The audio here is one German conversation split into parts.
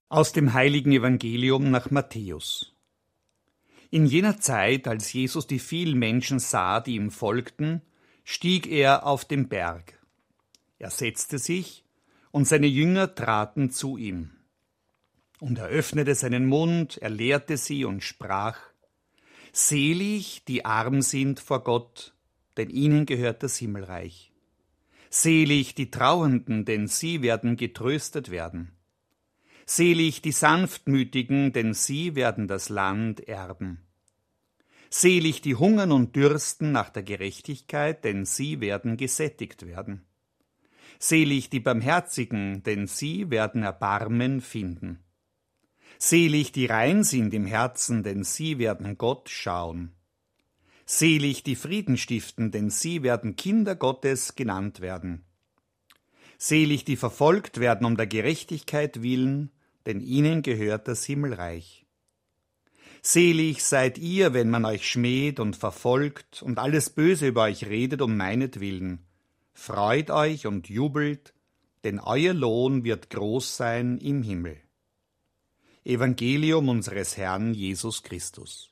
Aus dem heiligen Evangelium nach Matthäus. In jener Zeit, als Jesus die vielen Menschen sah, die ihm folgten, stieg er auf den Berg. Er setzte sich, und seine Jünger traten zu ihm. Und er öffnete seinen Mund, er lehrte sie und sprach: Selig, die arm sind vor Gott, denn ihnen gehört das Himmelreich. Selig die Trauernden, denn sie werden getröstet werden. Selig die Sanftmütigen, denn sie werden das Land erben. Selig die hungern und dürsten nach der Gerechtigkeit, denn sie werden gesättigt werden. Selig die Barmherzigen, denn sie werden Erbarmen finden. Selig die rein sind im Herzen, denn sie werden Gott schauen. Selig die Frieden stiften, denn sie werden Kinder Gottes genannt werden. Selig die verfolgt werden um der Gerechtigkeit willen, denn ihnen gehört das Himmelreich. Selig seid ihr, wenn man euch schmäht und verfolgt und alles Böse über euch redet um meinetwillen. Freut euch und jubelt, denn euer Lohn wird groß sein im Himmel. Evangelium unseres Herrn Jesus Christus.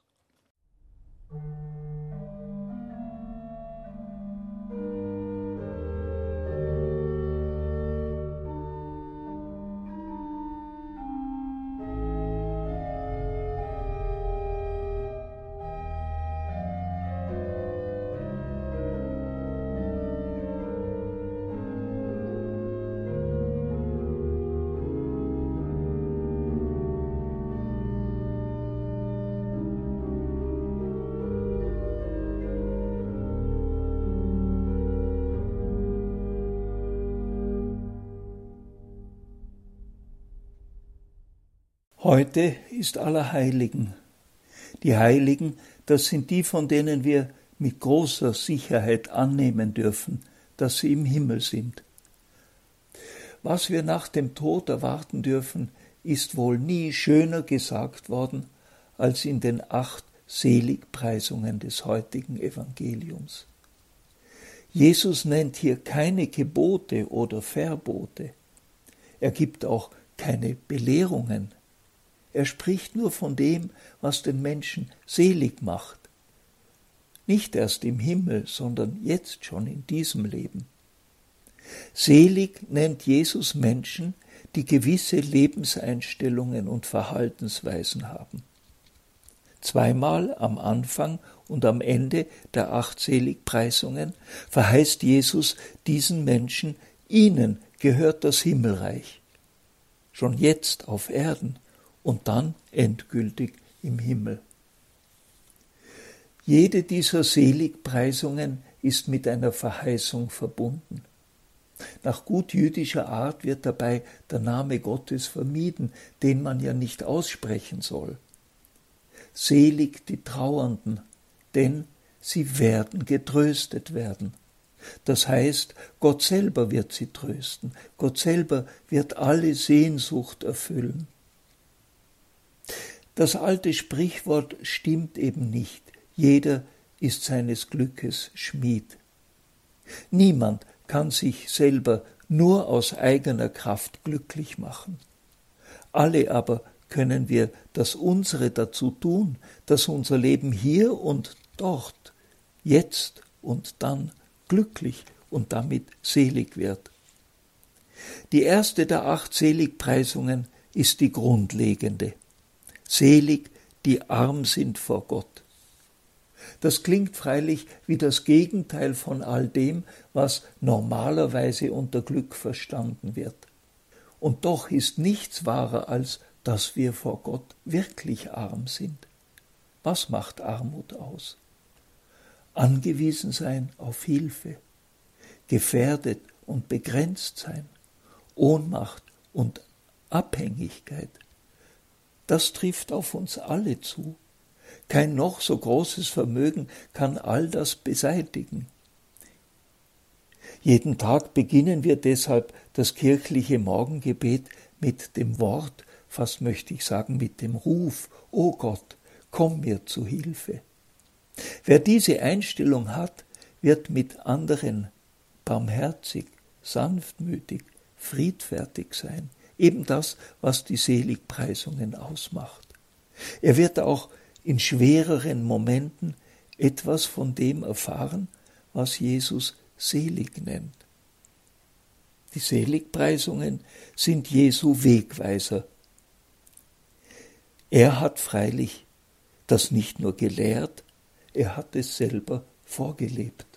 Heute ist Allerheiligen. Die Heiligen, das sind die, von denen wir mit großer Sicherheit annehmen dürfen, dass sie im Himmel sind. Was wir nach dem Tod erwarten dürfen, ist wohl nie schöner gesagt worden als in den 8 Seligpreisungen des heutigen Evangeliums. Jesus nennt hier keine Gebote oder Verbote. Er gibt auch keine Belehrungen. Er spricht nur von dem, was den Menschen selig macht. Nicht erst im Himmel, sondern jetzt schon in diesem Leben. Selig nennt Jesus Menschen, die gewisse Lebenseinstellungen und Verhaltensweisen haben. Zweimal am Anfang und am Ende der 8 Seligpreisungen verheißt Jesus diesen Menschen, ihnen gehört das Himmelreich. Schon jetzt auf Erden und dann endgültig im Himmel. Jede dieser Seligpreisungen ist mit einer Verheißung verbunden. Nach gut jüdischer Art wird dabei der Name Gottes vermieden, den man ja nicht aussprechen soll. Selig die Trauernden, denn sie werden getröstet werden. Das heißt, Gott selber wird sie trösten, Gott selber wird alle Sehnsucht erfüllen. Das alte Sprichwort stimmt eben nicht. Jeder ist seines Glückes Schmied. Niemand kann sich selber nur aus eigener Kraft glücklich machen. Alle aber können wir das Unsere dazu tun, dass unser Leben hier und dort, jetzt und dann glücklich und damit selig wird. Die erste der 8 Seligpreisungen ist die grundlegende. Selig, die arm sind vor Gott. Das klingt freilich wie das Gegenteil von all dem, was normalerweise unter Glück verstanden wird. Und doch ist nichts wahrer, als dass wir vor Gott wirklich arm sind. Was macht Armut aus? Angewiesen sein auf Hilfe, gefährdet und begrenzt sein, Ohnmacht und Abhängigkeit. Das trifft auf uns alle zu. Kein noch so großes Vermögen kann all das beseitigen. Jeden Tag beginnen wir deshalb das kirchliche Morgengebet mit dem Wort, fast möchte ich sagen mit dem Ruf: O Gott, komm mir zu Hilfe. Wer diese Einstellung hat, wird mit anderen barmherzig, sanftmütig, friedfertig sein, eben das, was die Seligpreisungen ausmacht. Er wird auch in schwereren Momenten etwas von dem erfahren, was Jesus selig nennt. Die Seligpreisungen sind Jesu Wegweiser. Er hat freilich das nicht nur gelehrt, er hat es selber vorgelebt.